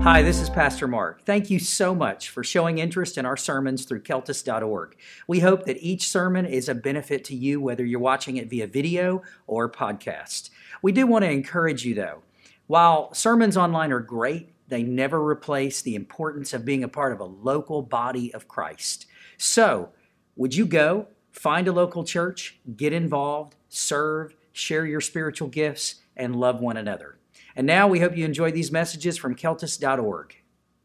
Hi, this is Pastor Mark. Thank you so much for showing interest in our sermons through Keltis.org. We hope that each sermon is a benefit to you, whether you're watching it via video or podcast. We do want to encourage you, though. While sermons online are great, they never replace the importance of being a part of a local body of Christ. So, would you go, find a local church, get involved, serve, share your spiritual gifts, and love one another? And now we hope you enjoy these messages from Keltis.org.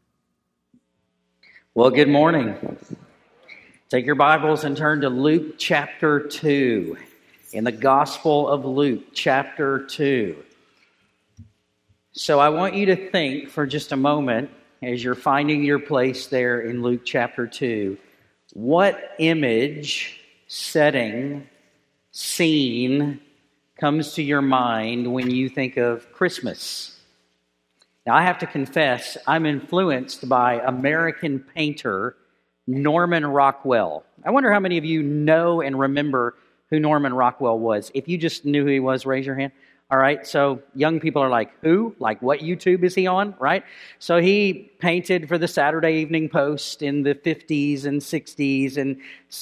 Well, good morning. Take your Bibles and turn to Luke chapter 2. In the Gospel of Luke chapter 2. So I want you to think for just a moment as you're finding your place there in Luke chapter 2. What image, setting, scene comes to your mind when you think of Christmas? Now, I have to confess, I'm influenced by American painter Norman Rockwell. I wonder how many of you know and remember who Norman Rockwell was. If you just knew who he was, raise your hand. All right, so young people are like, who? Like, what YouTube is he on, right? So he painted for the Saturday Evening Post in the 50s and 60s and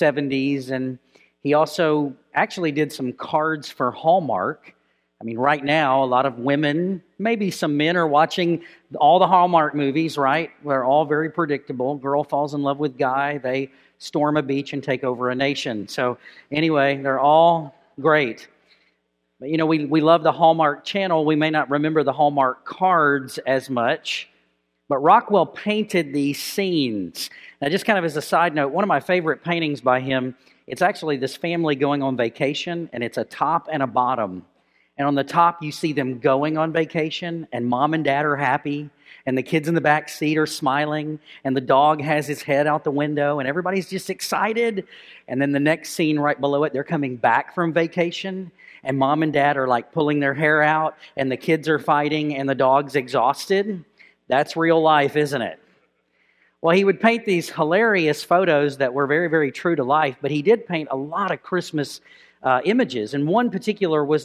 70s, and he also actually did some cards for Hallmark. I mean, right now, a lot of women, maybe some men are watching all the Hallmark movies, right? They're all very predictable. Girl falls in love with guy. They storm a beach and take over a nation. So anyway, they're all great. But, you know, we love the Hallmark channel. We may not remember the Hallmark cards as much. But Rockwell painted these scenes. Now, just kind of as a side note, one of my favorite paintings by him, it's actually this family going on vacation, and it's a top and a bottom. And on the top, you see them going on vacation, and mom and dad are happy, and the kids in the back seat are smiling, and the dog has his head out the window, and everybody's just excited. And then the next scene right below it, they're coming back from vacation, and mom and dad are like pulling their hair out, and the kids are fighting, and the dog's exhausted. That's real life, isn't it? Well, he would paint these hilarious photos that were very, very true to life, but he did paint a lot of Christmas images. And one particular was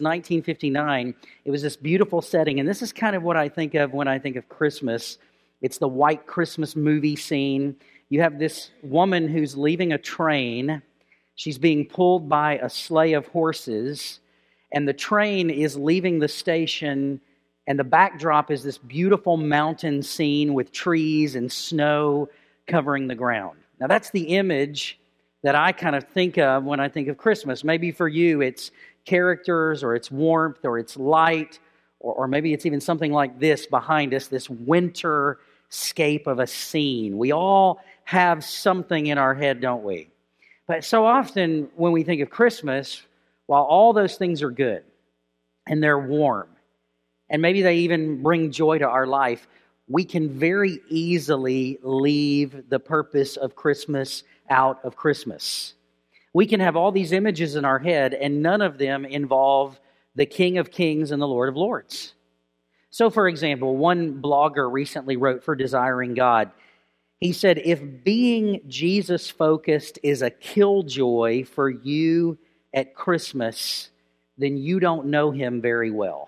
1959. It was this beautiful setting, and this is kind of what I think of when I think of Christmas. It's the white Christmas movie scene. You have this woman who's leaving a train. She's being pulled by a sleigh of horses, and the train is leaving the station. And the backdrop is this beautiful mountain scene with trees and snow covering the ground. Now, that's the image that I kind of think of when I think of Christmas. Maybe for you, it's characters, or it's warmth, or it's light, or maybe it's even something like this behind us, this winter scape of a scene. We all have something in our head, don't we? But so often when we think of Christmas, while all those things are good and they're warm, and maybe they even bring joy to our life, we can very easily leave the purpose of Christmas out of Christmas. We can have all these images in our head, and none of them involve the King of Kings and the Lord of Lords. So, for example, one blogger recently wrote for Desiring God. He said, if being Jesus-focused is a killjoy for you at Christmas, then you don't know Him very well.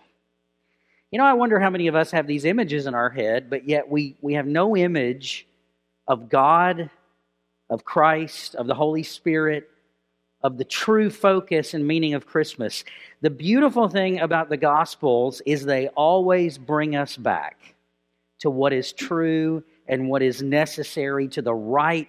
You know, I wonder how many of us have these images in our head, but yet we have no image of God, of Christ, of the Holy Spirit, of the true focus and meaning of Christmas. The beautiful thing about the Gospels is they always bring us back to what is true and what is necessary, to the right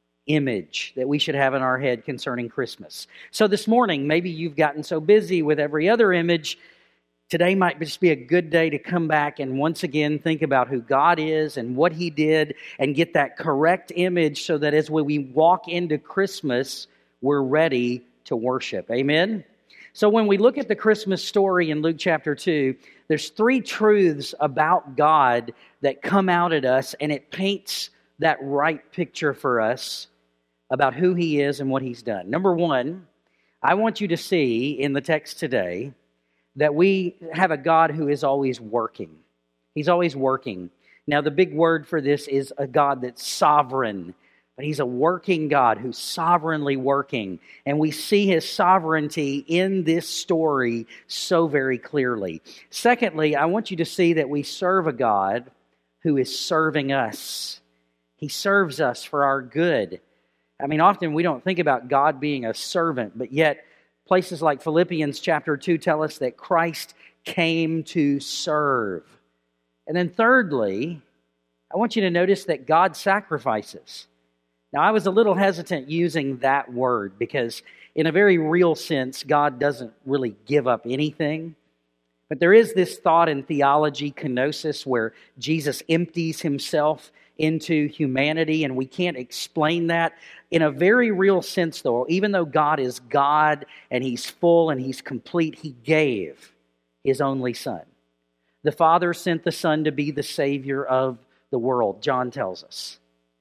image that we should have in our head concerning Christmas. So this morning, maybe you've gotten so busy with every other image. Today might just be a good day to come back and once again think about who God is and what He did, and get that correct image so that as we walk into Christmas, we're ready to worship. Amen? So when we look at the Christmas story in Luke chapter 2, there's three truths about God that come out at us, and it paints that right picture for us about who He is and what He's done. Number one, I want you to see in the text today that we have a God who is always working. He's always working. Now, the big word for this is a God that's sovereign. But He's a working God who's sovereignly working. And we see His sovereignty in this story so very clearly. Secondly, I want you to see that we serve a God who is serving us. He serves us for our good. I mean, often we don't think about God being a servant, but yet places like Philippians chapter 2 tell us that Christ came to serve. And then thirdly, I want you to notice that God sacrifices. Now, I was a little hesitant using that word because in a very real sense, God doesn't really give up anything. But there is this thought in theology, kenosis, where Jesus empties himself into humanity, and we can't explain that. In a very real sense, though, even though God is God and he's full and he's complete, he gave his only Son. The Father sent the Son to be the Savior of the world, John tells us.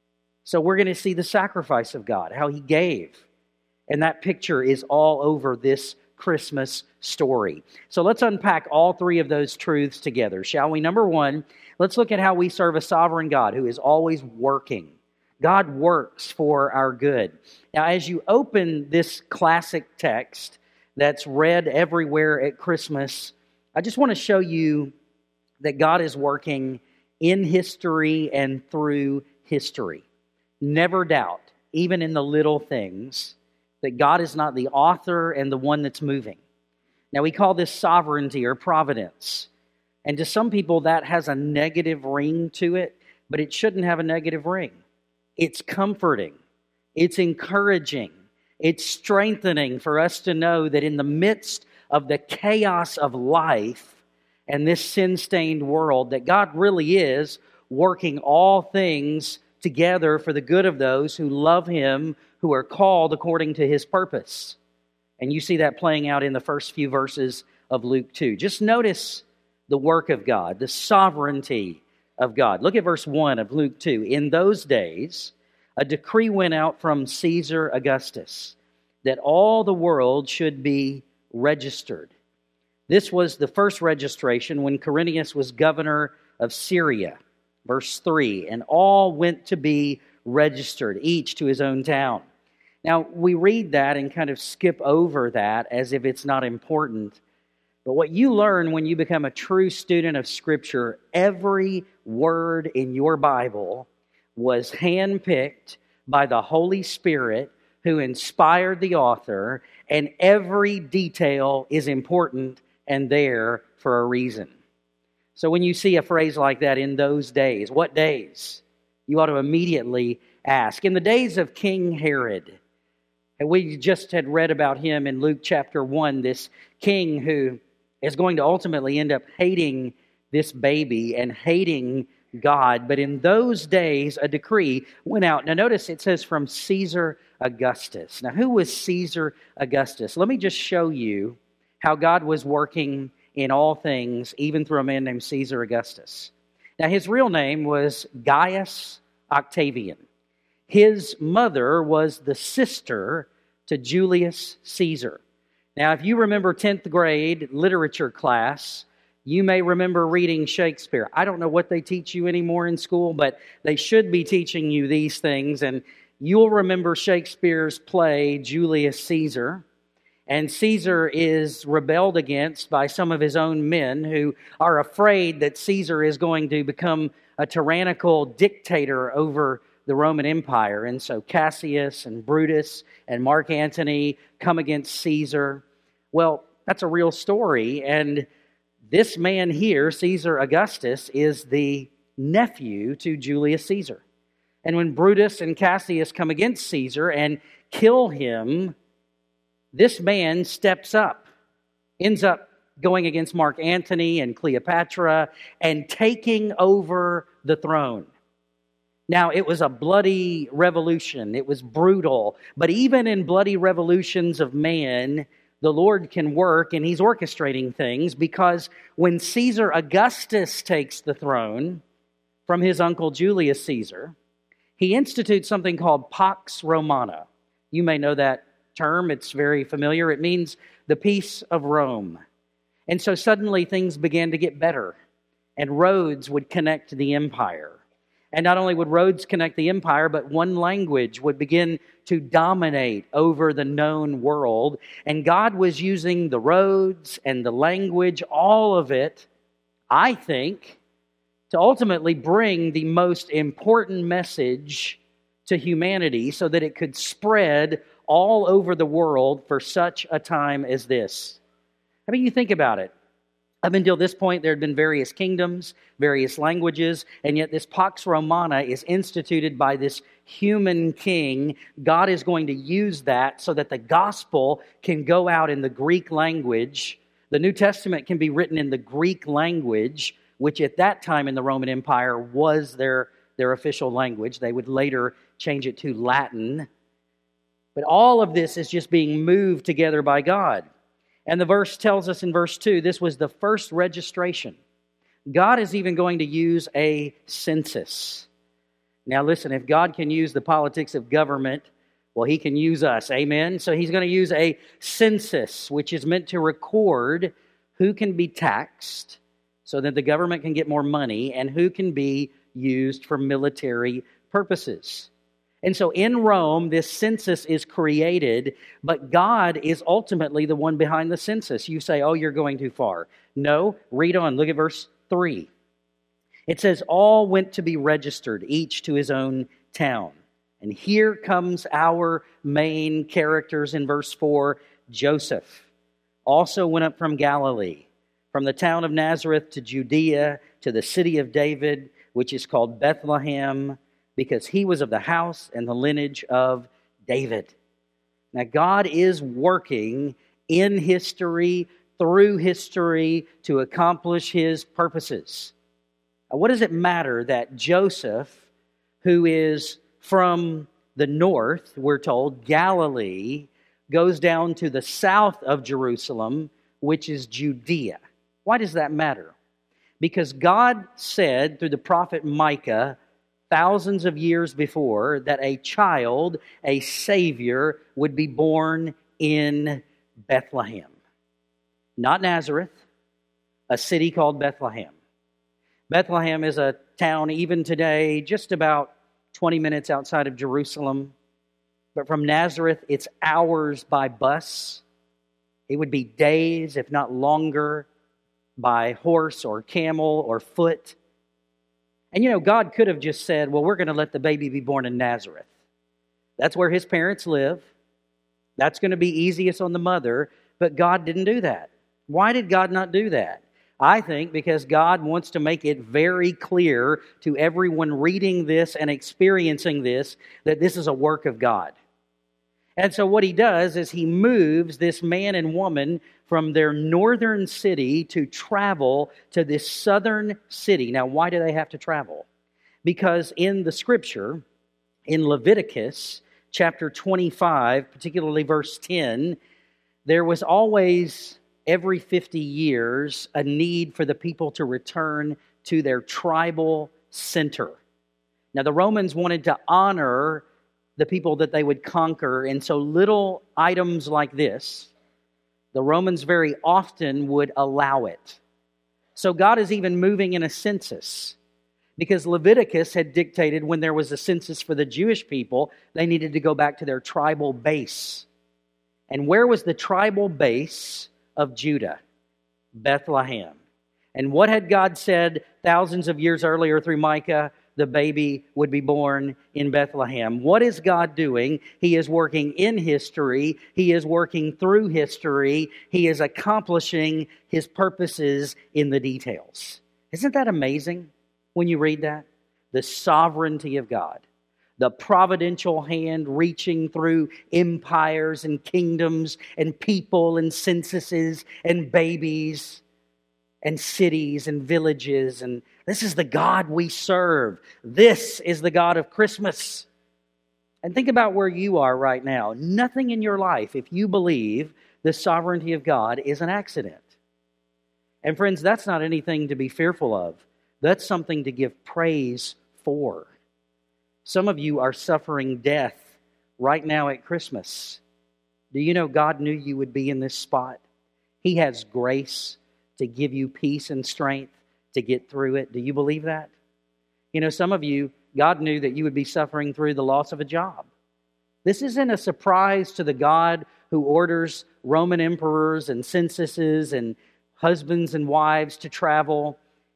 So we're going to see the sacrifice of God, how he gave. And that picture is all over this Christmas story. So let's unpack all three of those truths together, shall we? Number one, let's look at how we serve a sovereign God who is always working. God works for our good. Now, as you open this classic text that's read everywhere at Christmas, I just want to show you that God is working in history and through history. Never doubt, even in the little things, that God is not the author and the one that's moving. Now, we call this sovereignty or providence. And to some people, that has a negative ring to it, but it shouldn't have a negative ring. It's comforting. It's encouraging. It's strengthening for us to know that in the midst of the chaos of life and this sin-stained world, that God really is working all things together for the good of those who love him, who are called according to his purpose. And you see that playing out in the first few verses of Luke 2. Just notice the work of God, the sovereignty of God. Look at verse 1 of Luke 2. In those days, a decree went out from Caesar Augustus that all the world should be registered. This was the first registration when Quirinius was governor of Syria. Verse 3, and all went to be registered, each to his own town. Now, we read that and kind of skip over that as if it's not important. But what you learn when you become a true student of Scripture, every word in your Bible was handpicked by the Holy Spirit who inspired the author, and every detail is important and there for a reason. So when you see a phrase like that, in those days, what days? You ought to immediately ask. In the days of King Herod, and we just had read about him in Luke chapter 1, this king who is going to ultimately end up hating this baby and hating God. But in those days, a decree went out. Now notice it says from Caesar Augustus. Now who was Caesar Augustus? Let me just show you how God was working in all things, even through a man named Caesar Augustus. Now his real name was Gaius Octavian. His mother was the sister to Julius Caesar. Now, if you remember 10th grade literature class, you may remember reading Shakespeare. I don't know what they teach you anymore in school, but they should be teaching you these things. And you'll remember Shakespeare's play, Julius Caesar. And Caesar is rebelled against by some of his own men who are afraid that Caesar is going to become a tyrannical dictator over the Roman Empire. And so Cassius and Brutus and Mark Antony come against Caesar. Well, that's a real story. And this man here, Caesar Augustus, is the nephew to Julius Caesar. And when Brutus and Cassius come against Caesar and kill him, this man steps up, ends up going against Mark Antony and Cleopatra and taking over the throne. Now, it was a bloody revolution. It was brutal. But even in bloody revolutions of man, the Lord can work, and he's orchestrating things, because when Caesar Augustus takes the throne from his uncle Julius Caesar, he institutes something called Pax Romana. You may know that term. It's very familiar. It means the peace of Rome. And so suddenly things began to get better, and roads would connect the empire. And not only would roads connect the empire, but one language would begin to dominate over the known world. And God was using the roads and the language, all of it, I think, to ultimately bring the most important message to humanity so that it could spread all over the world for such a time as this. I mean, you think about it. Up until this point, there had been various kingdoms, various languages, and yet this Pax Romana is instituted by this human king. God is going to use that so that the gospel can go out in the Greek language. The New Testament can be written in the Greek language, which at that time in the Roman Empire was their official language. They would later change it to Latin. But all of this is just being moved together by God. And the verse tells us in verse 2, this was the first registration. God is even going to use a census. Now listen, if God can use the politics of government, well, He can use us, amen? So He's going to use a census, which is meant to record who can be taxed so that the government can get more money and who can be used for military purposes. And so in Rome, this census is created, but God is ultimately the one behind the census. You say, oh, you're going too far. No, read on. Look at verse 3. It says, all went to be registered, each to his own town. And here comes our main characters in verse 4. Joseph also went up from Galilee, from the town of Nazareth to Judea, to the city of David, which is called Bethlehem, because he was of the house and the lineage of David. Now, God is working in history, through history, to accomplish His purposes. Now, what does it matter that Joseph, who is from the north, we're told, Galilee, goes down to the south of Jerusalem, which is Judea? Why does that matter? Because God said through the prophet Micah, thousands of years before, that a child, a Savior, would be born in Bethlehem. Not Nazareth, a city called Bethlehem. Bethlehem is a town even today just about 20 minutes outside of Jerusalem. But from Nazareth, it's hours by bus. It would be days, if not longer, by horse or camel or foot. And God could have just said, well, we're going to let the baby be born in Nazareth. That's where his parents live. That's going to be easiest on the mother. But God didn't do that. Why did God not do that? I think because God wants to make it very clear to everyone reading this and experiencing this that this is a work of God. And so what He does is He moves this man and woman from their northern city to travel to this southern city. Now, why do they have to travel? Because in the Scripture, in Leviticus chapter 25, particularly verse 10, there was always, every 50 years, a need for the people to return to their tribal center. Now, the Romans wanted to honor the people that they would conquer, and so little items like this, the Romans very often would allow it. So God is even moving in a census, because Leviticus had dictated when there was a census for the Jewish people, they needed to go back to their tribal base. And where was the tribal base of Judah? Bethlehem. And what had God said thousands of years earlier through Micah? The baby would be born in Bethlehem. What is God doing? He is working in history. He is working through history. He is accomplishing His purposes in the details. Isn't that amazing when you read that? The sovereignty of God. The providential hand reaching through empires and kingdoms and people and censuses and babies and cities and villages. And this is the God we serve. This is the God of Christmas. And think about where you are right now. Nothing in your life, if you believe the sovereignty of God, is an accident. And friends, that's not anything to be fearful of. That's something to give praise for. Some of you are suffering death right now at Christmas. Do you know God knew you would be in this spot? He has grace to give you peace and strength to get through it. Do you believe that? Some of you, God knew that you would be suffering through the loss of a job. This isn't a surprise to the God who orders Roman emperors and censuses and husbands and wives to travel.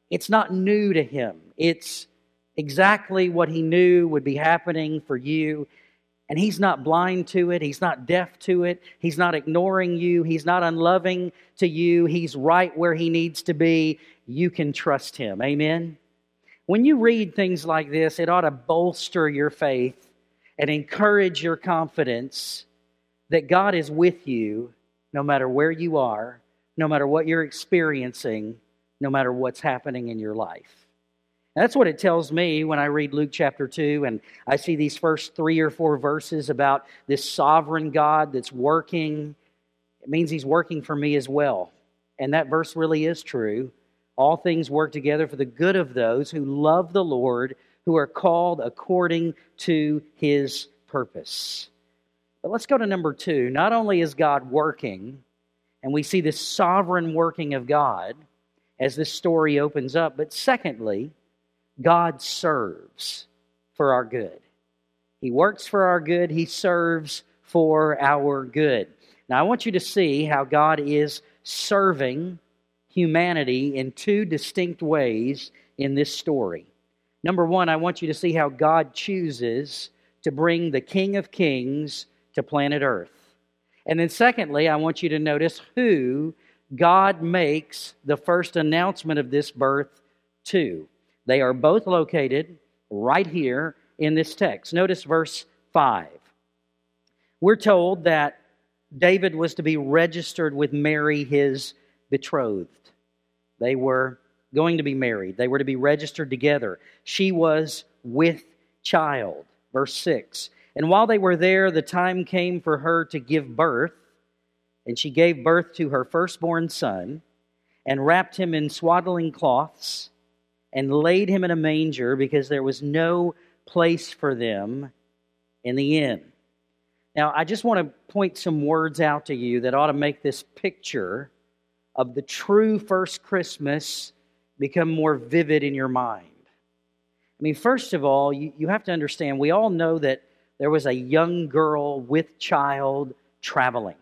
It's not new to him. It's exactly what he knew would be happening for you. And he's not blind to it. He's not deaf to it. He's not ignoring you. He's not unloving to you. He's right where he needs to be. You can trust him. Amen? When you read things like this, it ought to bolster your faith and encourage your confidence that God is with you no matter where you are, no matter what you're experiencing, no matter what's happening in your life. That's what it tells me when I read Luke chapter 2 and I see these first 3 or 4 verses about this sovereign God that's working. It means He's working for me as well. And that verse really is true. All things work together for the good of those who love the Lord, who are called according to His purpose. But let's go to number 2. Not only is God working, and we see this sovereign working of God as this story opens up, but secondly, God serves for our good. He works for our good. He serves for our good. Now, I want you to see how God is serving humanity in 2 distinct ways in this story. Number 1, I want you to see how God chooses to bring the King of Kings to planet Earth. And then secondly, I want you to notice who God makes the first announcement of this birth to. They are both located right here in this text. Notice verse 5. We're told that David was to be registered with Mary, his betrothed. They were going to be married. They were to be registered together. She was with child. Verse 6. And while they were there, the time came for her to give birth, and she gave birth to her firstborn son, and wrapped him in swaddling cloths, and laid him in a manger, because there was no place for them in the inn. Now, I just want to point some words out to you that ought to make this picture of the true first Christmas become more vivid in your mind. I mean, first of all, you have to understand, we all know that there was a young girl with child traveling.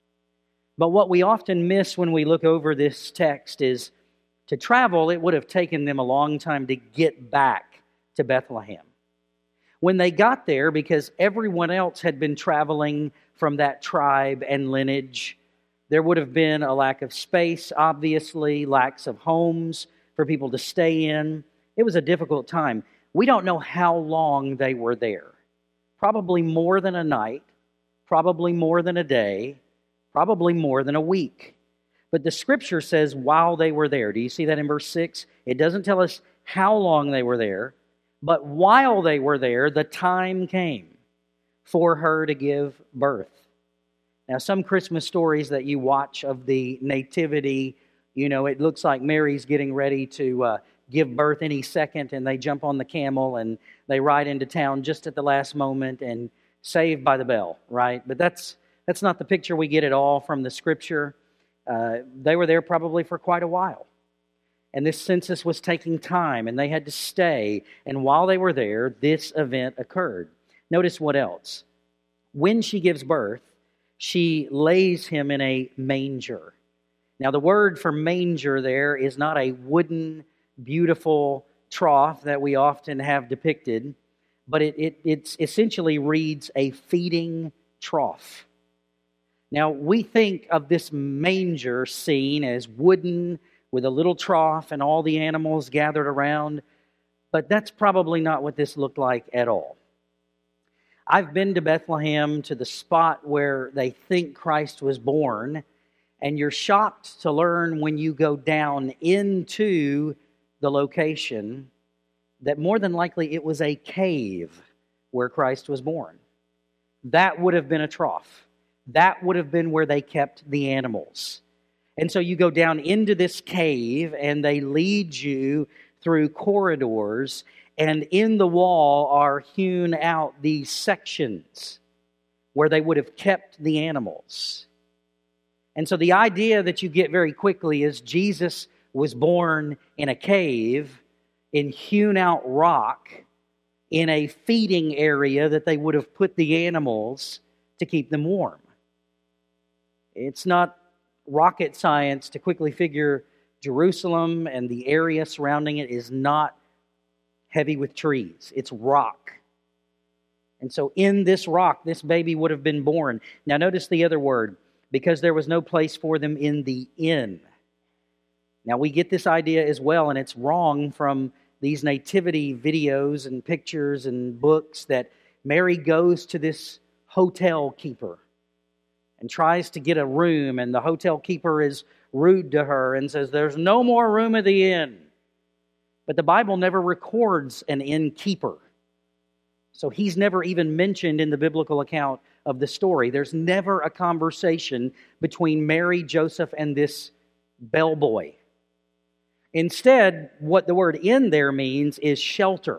But what we often miss when we look over this text is to travel, it would have taken them a long time to get back to Bethlehem. When they got there, because everyone else had been traveling from that tribe and lineage, there would have been a lack of space, obviously, lacks of homes for people to stay in. It was a difficult time. We don't know how long they were there. Probably more than a night, probably more than a day, probably more than a week. But the Scripture says while they were there. Do you see that in verse 6? It doesn't tell us how long they were there, but while they were there, the time came for her to give birth. Now, some Christmas stories that you watch of the nativity, it looks like Mary's getting ready to give birth any second, and they jump on the camel and they ride into town just at the last moment and saved by the bell, right? But that's not the picture we get at all from the Scripture. They were there probably for quite a while. And this census was taking time, and they had to stay. And while they were there, this event occurred. Notice what else. When she gives birth, she lays him in a manger. Now, the word for manger there is not a wooden, beautiful trough that we often have depicted, but it essentially reads a feeding trough. Now, we think of this manger scene as wooden with a little trough and all the animals gathered around, but that's probably not what this looked like at all. I've been to Bethlehem, to the spot where they think Christ was born, and you're shocked to learn when you go down into the location that more than likely it was a cave where Christ was born. That would have been a trough. That would have been where they kept the animals. And so you go down into this cave, and they lead you through corridors, and in the wall are hewn out these sections where they would have kept the animals. And so the idea that you get very quickly is Jesus was born in a cave, in hewn out rock, in a feeding area that they would have put the animals to keep them warm. It's not rocket science to quickly figure Jerusalem and the area surrounding it is not heavy with trees. It's rock. And so in this rock, this baby would have been born. Now notice the other word, because there was no place for them in the inn. Now we get this idea as well, and it's wrong from these nativity videos and pictures and books that Mary goes to this hotel keeper and tries to get a room, and the hotel keeper is rude to her and says, "There's no more room at the inn." But the Bible never records an innkeeper. So he's never even mentioned in the biblical account of the story. There's never a conversation between Mary, Joseph, and this bellboy. Instead, what the word inn there means is shelter.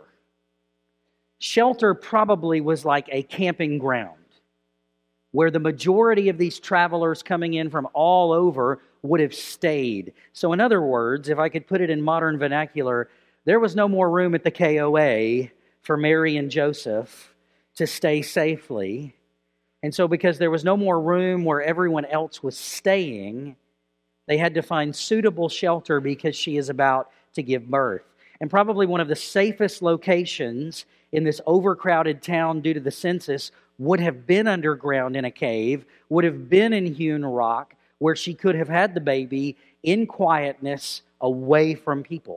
Shelter probably was like a camping ground where the majority of these travelers coming in from all over would have stayed. So in other words, if I could put it in modern vernacular, there was no more room at the KOA for Mary and Joseph to stay safely. And so because there was no more room where everyone else was staying, they had to find suitable shelter because she is about to give birth. And probably one of the safest locations in this overcrowded town due to the census would have been underground in a cave, would have been in hewn rock, where she could have had the baby in quietness away from people.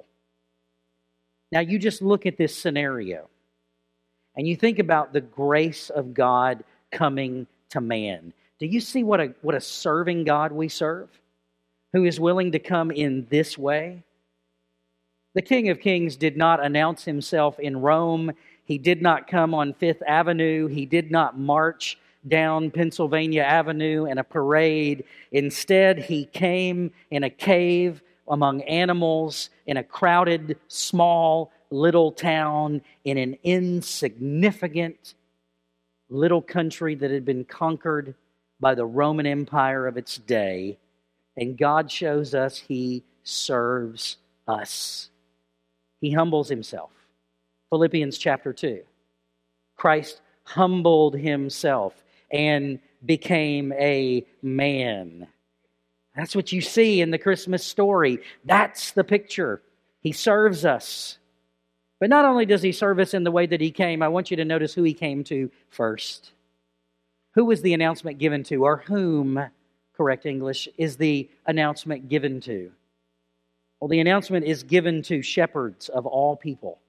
Now you just look at this scenario and you think about the grace of God coming to man. Do you see what a serving God we serve, who is willing to come in this way? The King of Kings did not announce himself in Rome. He did not come on Fifth Avenue. He did not march down Pennsylvania Avenue in a parade. Instead, he came in a cave among animals in a crowded, small, little town in an insignificant little country that had been conquered by the Roman Empire of its day. And God shows us He serves us. He humbles Himself. Philippians chapter 2. Christ humbled Himself and became a man. That's what you see in the Christmas story. That's the picture. He serves us. But not only does He serve us in the way that He came, I want you to notice who He came to first. Who was the announcement given to, or whom, correct English, is the announcement given to? Well, the announcement is given to shepherds of all people.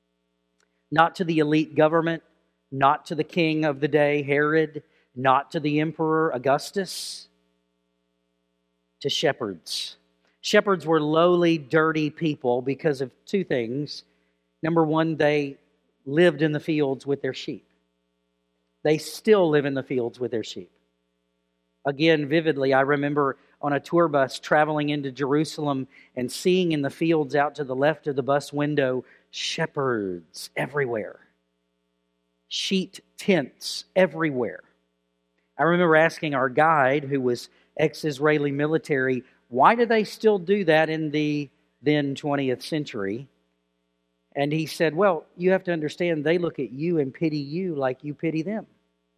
Not to the elite government, not to the king of the day, Herod, not to the emperor, Augustus, to shepherds. Shepherds were lowly, dirty people because of two things. Number one, they lived in the fields with their sheep. They still live in the fields with their sheep. Again, vividly, I remember on a tour bus traveling into Jerusalem and seeing in the fields out to the left of the bus window shepherds everywhere. Sheet tents everywhere. I remember asking our guide, who was ex-Israeli military, why do they still do that in the then 20th century? And he said, well, you have to understand, they look at you and pity you like you pity them.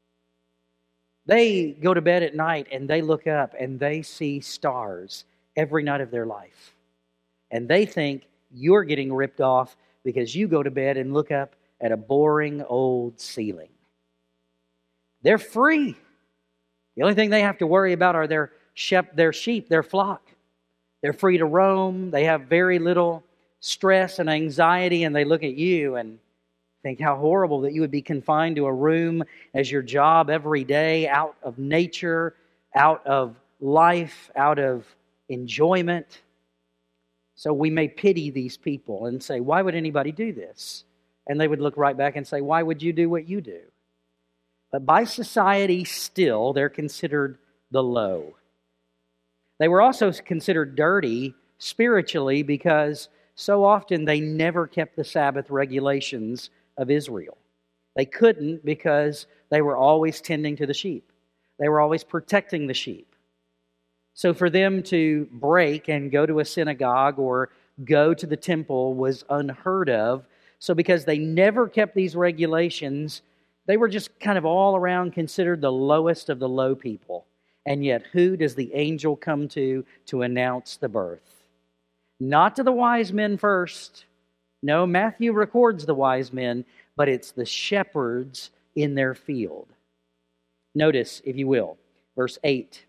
They go to bed at night and they look up and they see stars every night of their life. And they think you're getting ripped off because you go to bed and look up at a boring old ceiling. They're free. The only thing they have to worry about are their sheep, their flock. They're free to roam. They have very little stress and anxiety, and they look at you and think how horrible that you would be confined to a room as your job every day, out of nature, out of life, out of enjoyment. So we may pity these people and say, why would anybody do this? And they would look right back and say, why would you do what you do? But by society still, they're considered the low. They were also considered dirty spiritually because so often they never kept the Sabbath regulations of Israel. They couldn't because they were always tending to the sheep. They were always protecting the sheep. So for them to break and go to a synagogue or go to the temple was unheard of. So because they never kept these regulations, they were just kind of all around considered the lowest of the low people. And yet, who does the angel come to announce the birth? Not to the wise men first. No, Matthew records the wise men, but it's the shepherds in their field. Notice, if you will, verse 8.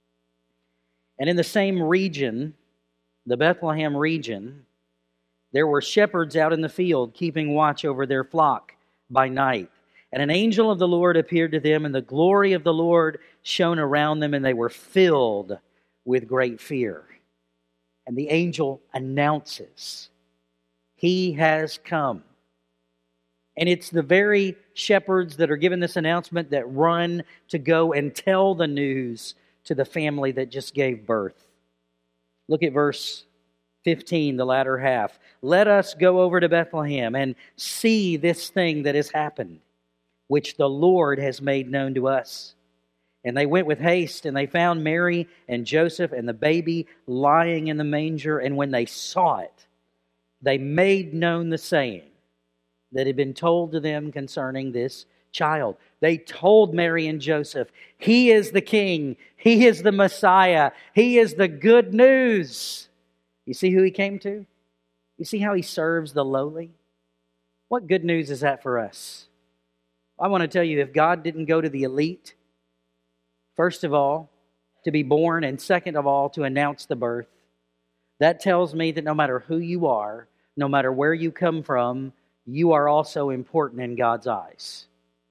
And in the same region, the Bethlehem region, there were shepherds out in the field, keeping watch over their flock by night. And an angel of the Lord appeared to them, and the glory of the Lord shone around them, and they were filled with great fear. And the angel announces, He has come. And it's the very shepherds that are given this announcement that run to go and tell the news to the family that just gave birth. Look at verse 15, the latter half. Let us go over to Bethlehem and see this thing that has happened, which the Lord has made known to us. And they went with haste, and they found Mary and Joseph and the baby lying in the manger. And when they saw it, they made known the saying that had been told to them concerning this child. They told Mary and Joseph, He is the King. He is the Messiah. He is the good news. You see who He came to? You see how He serves the lowly? What good news is that for us? I want to tell you, if God didn't go to the elite, first of all, to be born, and second of all, to announce the birth, that tells me that no matter who you are, no matter where you come from, you are also important in God's eyes.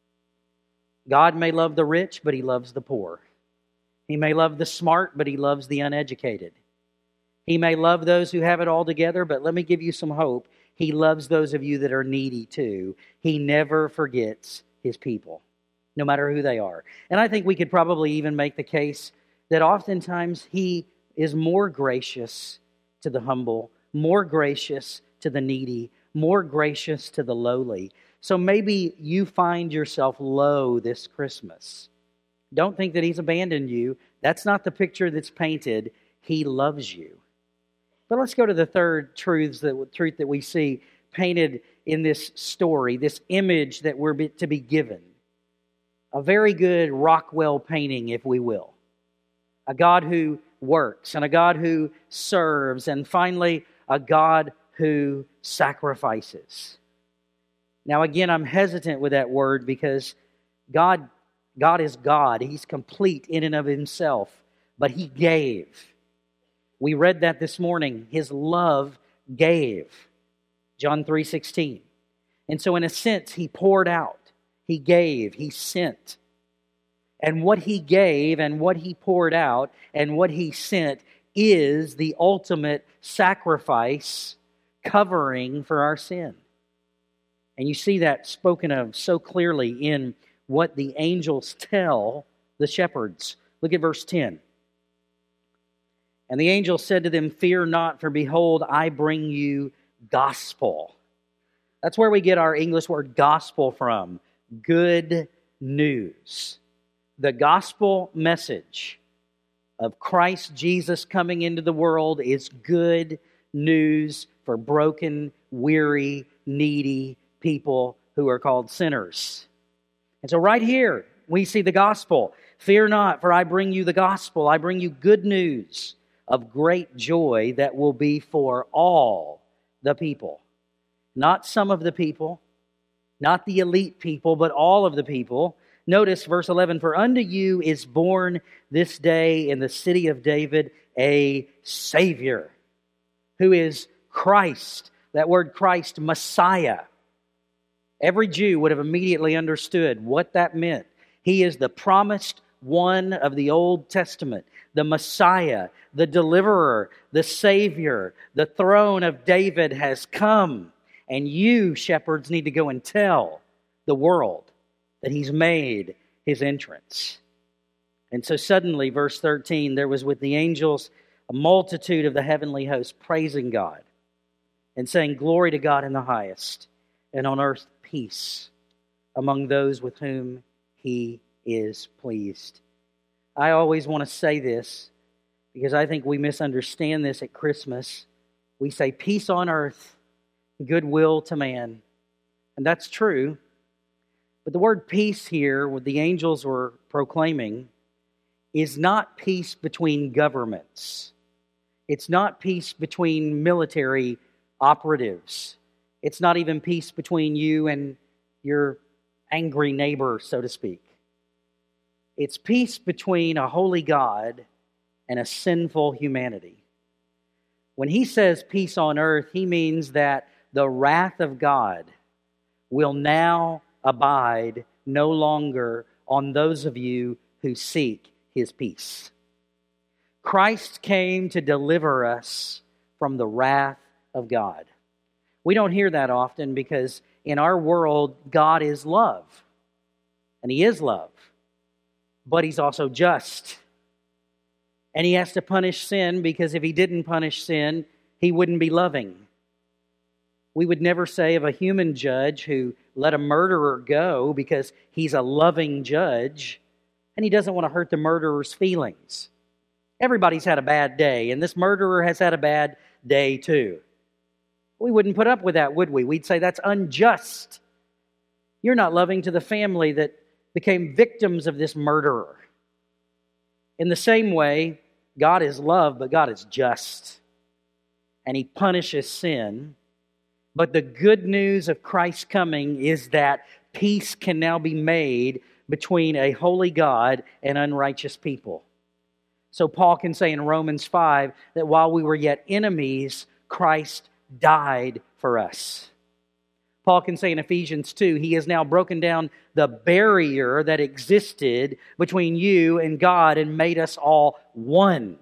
God may love the rich, but He loves the poor. He may love the smart, but He loves the uneducated. He may love those who have it all together, but let me give you some hope. He loves those of you that are needy too. He never forgets His people, no matter who they are. And I think we could probably even make the case that oftentimes He is more gracious to the humble, more gracious to the needy, more gracious to the lowly. So maybe you find yourself low this Christmas. Don't think that He's abandoned you. That's not the picture that's painted. He loves you. But let's go to the third truth that we see painted in this story, this image that we're to be given. A very good Rockwell painting, if we will. A God who works, and a God who serves, and finally, a God who sacrifices. Now again, I'm hesitant with that word because God is God. He's complete in and of Himself, but He gave. We read that this morning. His love gave. John 3:16. And so in a sense, He poured out. He gave. He sent. And what He gave and what He poured out and what He sent is the ultimate sacrifice covering for our sin. And you see that spoken of so clearly in what the angels tell the shepherds. Look at verse 10. And the angel said to them, Fear not, for behold, I bring you gospel. That's where we get our English word gospel from. Good news. The gospel message of Christ Jesus coming into the world is good news for broken, weary, needy people who are called sinners. And so right here, we see the gospel. Fear not, for I bring you the gospel. I bring you good news of great joy that will be for all the people. Not some of the people, not the elite people, but all of the people. Notice verse 11, For unto you is born this day in the city of David a Savior, who is Christ. That word Christ, Messiah. Every Jew would have immediately understood what that meant. He is the promised one of the Old Testament, the Messiah, the deliverer, the Savior. The throne of David has come. And you, shepherds, need to go and tell the world that He's made His entrance. And so suddenly, verse 13, there was with the angels a multitude of the heavenly host praising God and saying, Glory to God in the highest, and on earth peace among those with whom He is pleased. I always want to say this because I think we misunderstand this at Christmas. We say peace on earth, goodwill to man. And that's true. But the word peace here, what the angels were proclaiming, is not peace between governments. It's not peace between military operatives. It's not even peace between you and your angry neighbor, so to speak. It's peace between a holy God and a sinful humanity. When he says peace on earth, he means that the wrath of God will now abide no longer on those of you who seek his peace. Christ came to deliver us from the wrath of God. We don't hear that often because in our world, God is love. And he is love. But he's also just. And he has to punish sin because if he didn't punish sin, he wouldn't be loving. We would never say of a human judge who let a murderer go because he's a loving judge and he doesn't want to hurt the murderer's feelings. Everybody's had a bad day, and this murderer has had a bad day too. We wouldn't put up with that, would we? We'd say that's unjust. You're not loving to the family that became victims of this murderer. In the same way, God is love, but God is just. And he punishes sin. But the good news of Christ's coming is that peace can now be made between a holy God and unrighteous people. So Paul can say in Romans 5 that while we were yet enemies, Christ died for us. Paul can say in Ephesians 2, he has now broken down the barrier that existed between you and God and made us all one.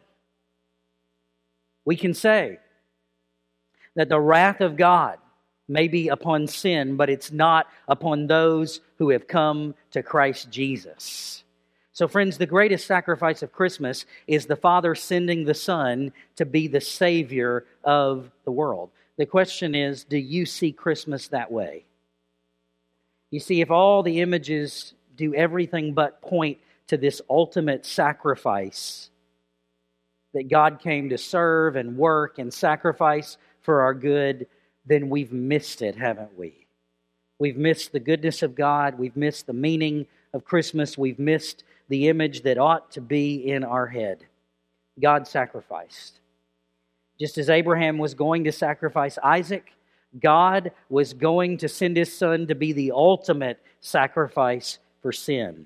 We can say that the wrath of God may be upon sin, but it's not upon those who have come to Christ Jesus. So friends, the greatest sacrifice of Christmas is the Father sending the Son to be the Savior of the world. The question is, do you see Christmas that way? You see, if all the images do everything but point to this ultimate sacrifice, that God came to serve and work and sacrifice for our good, then we've missed it, haven't we? We've missed the goodness of God. We've missed the meaning of Christmas. We've missed the image that ought to be in our head. God sacrificed. Just as Abraham was going to sacrifice Isaac, God was going to send his Son to be the ultimate sacrifice for sin.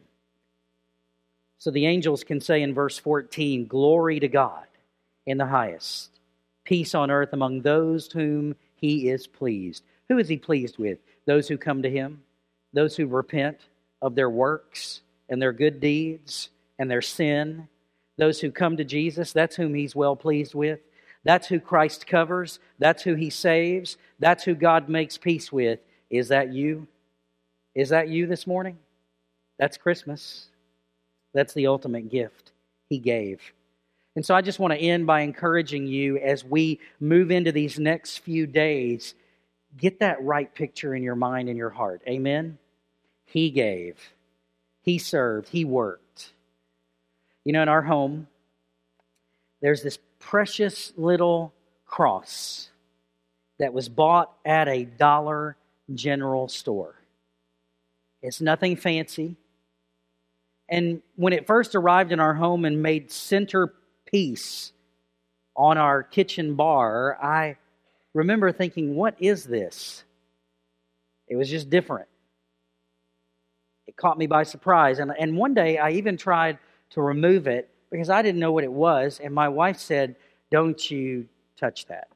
So the angels can say in verse 14, "Glory to God in the highest, peace on earth among those whom he is pleased." Who is he pleased with? Those who come to him, those who repent of their works and their good deeds and their sin. Those who come to Jesus, that's whom he's well pleased with. That's who Christ covers. That's who he saves. That's who God makes peace with. Is that you? Is that you this morning? That's Christmas. That's the ultimate gift he gave. And so I just want to end by encouraging you as we move into these next few days, get that right picture in your mind and your heart. Amen? He gave. He served. He worked. You know, in our home, there's this precious little cross that was bought at a Dollar General store. It's nothing fancy. And when it first arrived in our home and made centerpiece on our kitchen bar, I remember thinking, what is this? It was just different. It caught me by surprise. And one day I even tried to remove it because I didn't know what it was. And my wife said, "Don't you touch that."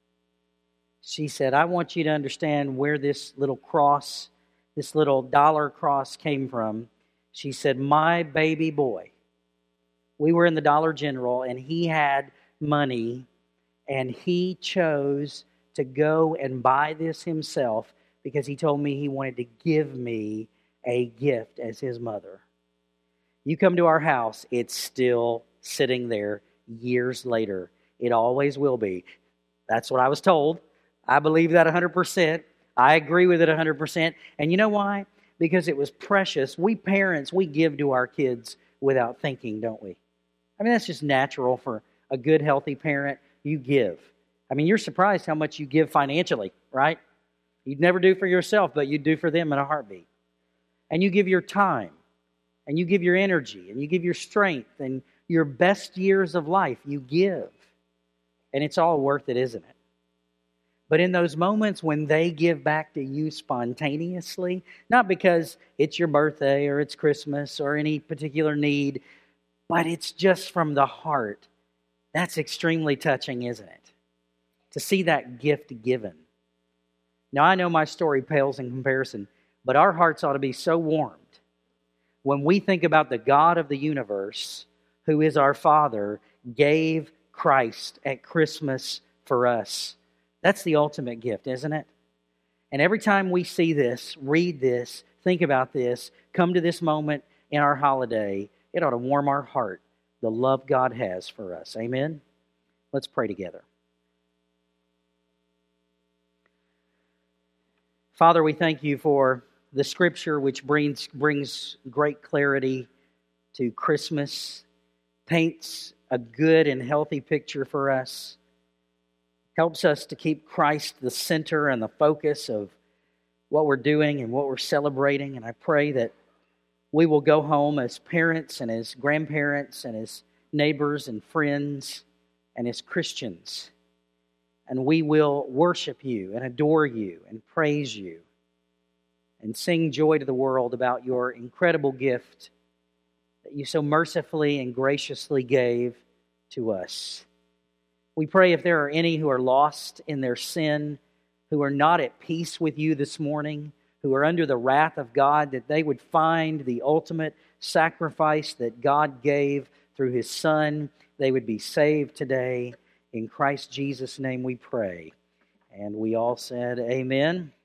She said, "I want you to understand where this little cross, this little dollar cross came from." She said, "My baby boy, we were in the Dollar General and he had money and he chose to go and buy this himself because he told me he wanted to give me a gift as his mother." You come to our house, it's still sitting there years later. It always will be. That's what I was told. I believe that 100%. I agree with it 100%. And you know why? Because it was precious. We parents, we give to our kids without thinking, don't we? I mean, that's just natural for a good, healthy parent. You give. I mean, you're surprised how much you give financially, right? You'd never do for yourself, but you do for them in a heartbeat. And you give your time, and you give your energy, and you give your strength, and your best years of life, you give. And it's all worth it, isn't it? But in those moments when they give back to you spontaneously, not because it's your birthday or it's Christmas or any particular need, but it's just from the heart, that's extremely touching, isn't it? To see that gift given. Now, I know my story pales in comparison, but our hearts ought to be so warmed when we think about the God of the universe, who is our Father, gave Christ at Christmas for us. That's the ultimate gift, isn't it? And every time we see this, read this, think about this, come to this moment in our holiday, it ought to warm our heart, the love God has for us. Amen? Let's pray together. Father, we thank you for the Scripture which brings great clarity to Christmas, paints a good and healthy picture for us, helps us to keep Christ the center and the focus of what we're doing and what we're celebrating. And I pray that we will go home as parents and as grandparents and as neighbors and friends and as Christians, and we will worship you and adore you and praise you and sing joy to the world about your incredible gift that you so mercifully and graciously gave to us. We pray if there are any who are lost in their sin, who are not at peace with you this morning, who are under the wrath of God, that they would find the ultimate sacrifice that God gave through His Son. They would be saved today. In Christ Jesus' name we pray. And we all said, Amen.